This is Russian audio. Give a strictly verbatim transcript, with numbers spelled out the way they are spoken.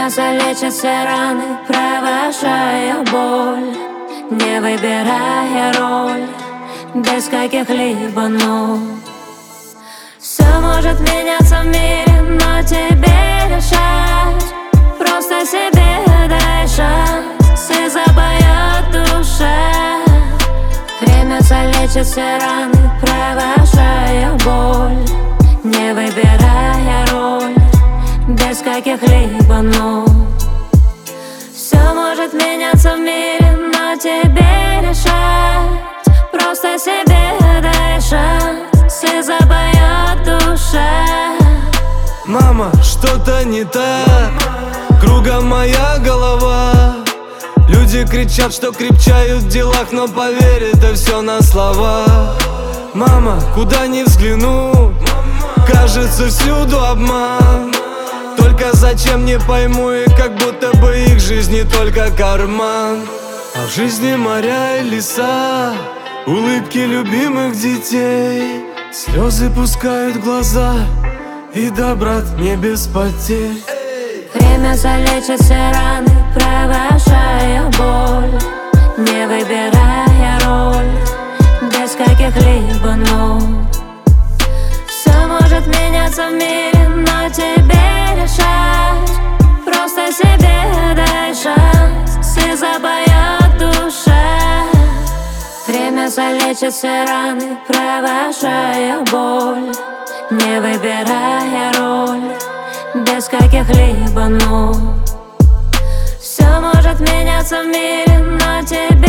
Время залечит все раны, провожая боль, не выбирая роль, без каких-либо «но». Все может меняться в мире, но тебе решать. Просто себе дай шанс, и запоет душа. Время залечит все раны, провожая боль, не выбирая роль, без каких-либо «но». Все может меняться в мире, но тебе решать. Просто себе дай шанс, и запоет душа. Мама, что-то не так, кругом моя голова. Люди кричат, что крепчают в делах, но поверь, это все на словах. Мама, куда ни взгляну, кажется всюду обман. Только зачем, не пойму, и как будто бы их жизнь не только карман. А в жизни моря и леса, улыбки любимых детей, слезы пускают глаза, и да, брат, не без потерь. Время залечит все раны, провожая боль, не выбирая роль, без каких-либо «но». Все может меняться в мире, но тебе решать. Просто себе дай шанс, и запоет душа. Время залечит все раны, провожая боль, не выбирая роль, без каких-либо «но». Все может меняться в мире, но тебе